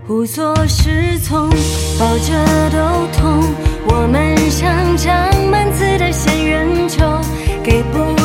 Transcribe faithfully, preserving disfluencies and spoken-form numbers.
无所适从，抱着都痛。我们像长满刺的仙人球，给不